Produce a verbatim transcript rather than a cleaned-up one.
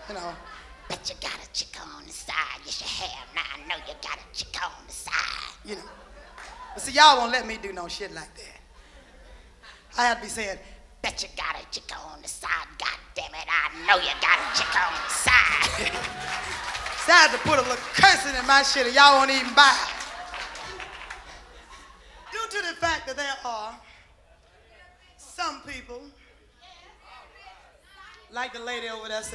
You know, bet you got a chick on the side. Yes, you have. Now I know you got a chick on the side. You know. But see, y'all won't let me do no shit like that. I have to be saying, bet you got a chick on the side. God damn it, I know you got a chick on the side. So I had to put a little cursing in my shit, and y'all won't even buy it. Due to the fact that there are some people, like the lady over there said,